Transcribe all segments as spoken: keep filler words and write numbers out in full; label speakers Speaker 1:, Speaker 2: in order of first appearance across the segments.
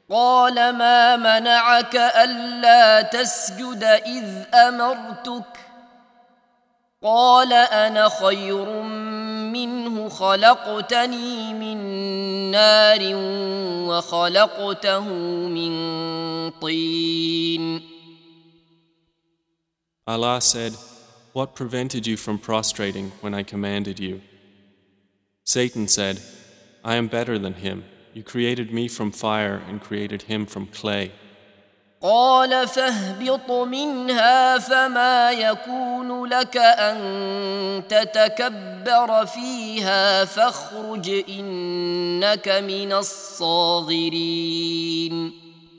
Speaker 1: قال ما منعك ألا تسجد إذ أمرتك قال أنا خير منه خلقتني من نار وخلقته من طين.
Speaker 2: Allah said, "What prevented you from prostrating when I commanded you?" Satan said, "I am better than him. You created me from fire and created him from clay."
Speaker 1: قال فاهبط منها فما يكون لك أن تتكبر فيها فاخرج إنك من الصاغرين.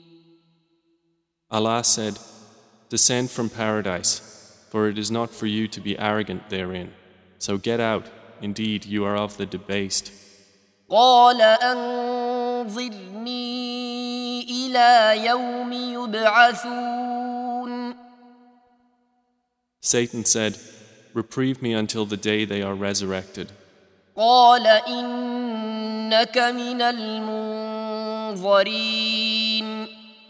Speaker 2: Allah said, "Descend from paradise, for it is not for you to be arrogant therein. So get out, indeed you are of the debased."
Speaker 1: قال أنظرني إلى يوم يبعثون.
Speaker 2: Satan said, "Reprieve me until the day they are resurrected."
Speaker 1: قال إنك من المنظرين.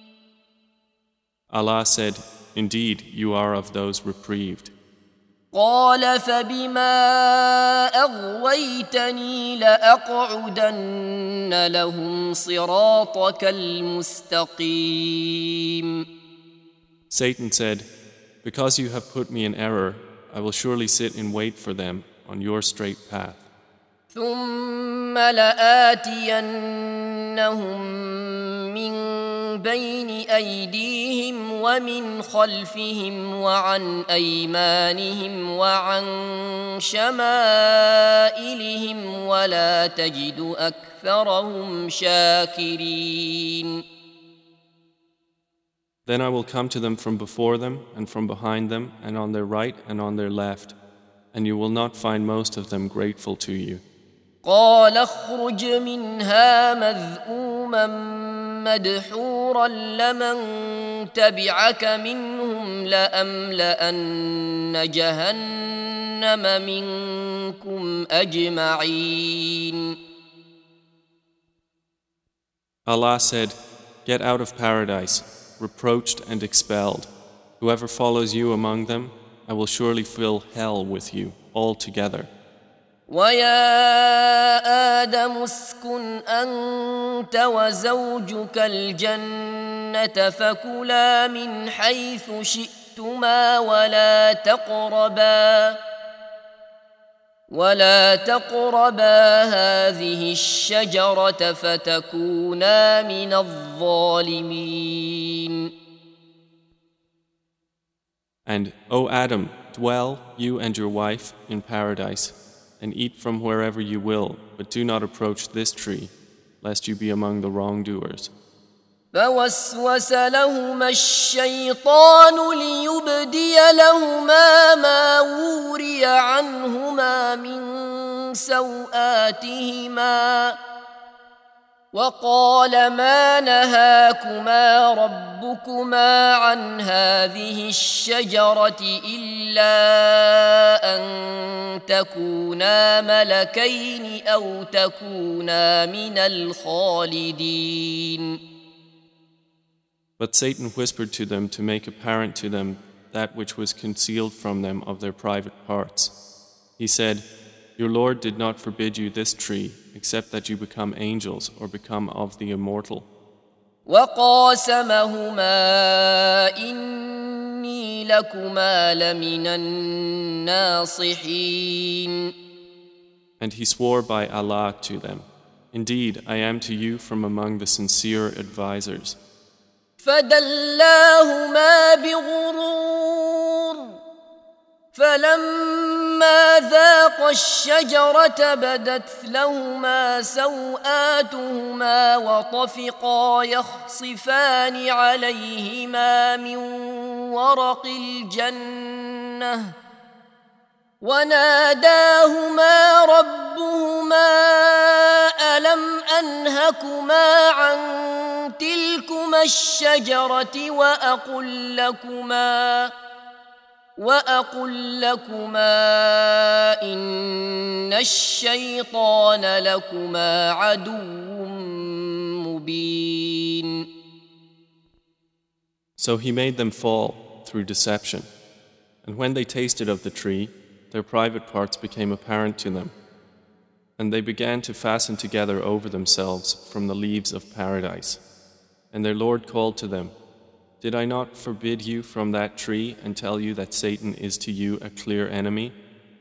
Speaker 2: Allah said, "Indeed you are of those reprieved."
Speaker 1: قال فبما أغويتني لأقعدن لهم صراطك المستقيم.
Speaker 2: Satan said, "Because you have put me in error, I will surely sit in wait for them on your straight path.
Speaker 1: ثم لآتينهم من بين أيديهم ومن خلفهم وعن أيمانهم وعن شمائلهم ولا تجد أكثرهم شاكرين.
Speaker 2: Then I will come to them from before them and from behind them and on their right and on their left, and you will not find most of them grateful to you."
Speaker 1: قال اخرج منها مذءوما مدحورا لمن تبعك منهم لأملأن جهنم منكم أجمعين.
Speaker 2: Allah said, "Get out of paradise, reproached and expelled. Whoever follows you among them, I will surely fill hell with you altogether."
Speaker 1: ويا آدم اسكن أنت وزوجك الجنة فكلا من حيث شئتما ولا تقربا ولا تقربا هذه الشجرة فتكونا من الظالمين.
Speaker 2: And, O Adam, dwell, you and your wife, in paradise, and eat from wherever you will, but do not approach this tree, lest you be among the wrongdoers.
Speaker 1: فوسوس لهما الشيطان ليبدي لهما ما وري عنهما من سوآتهما وقال ما نهاكما ربكما عن هذه الشجرة إلا أن تكونا ملكين أو تكونا من الخالدين.
Speaker 2: But Satan whispered to them to make apparent to them that which was concealed from them of their private parts. He said, "Your Lord did not forbid you this tree, except that you become angels or become of the immortal."
Speaker 1: وقاسمهما إني لكما لمن الناصحين.
Speaker 2: And he swore by Allah to them, "Indeed, I am to you from among the sincere advisors."
Speaker 1: فدلاهما بغرور فلما ذاقا الشجرة بدت لهما سوآتهما وطفقا يخصفان عليهما من ورق الجنة وناداهما ربهما ألم أنهكما عن تلكما الشجرة وأقل لكما وأقل لكما إن الشيطان لكما عدو مبين.
Speaker 2: So he made them fall through deception. And when they tasted of the tree, their private parts became apparent to them. And they began to fasten together over themselves from the leaves of paradise. And their Lord called to them, Did I not forbid you from that tree and tell you that Satan is to you a clear enemy?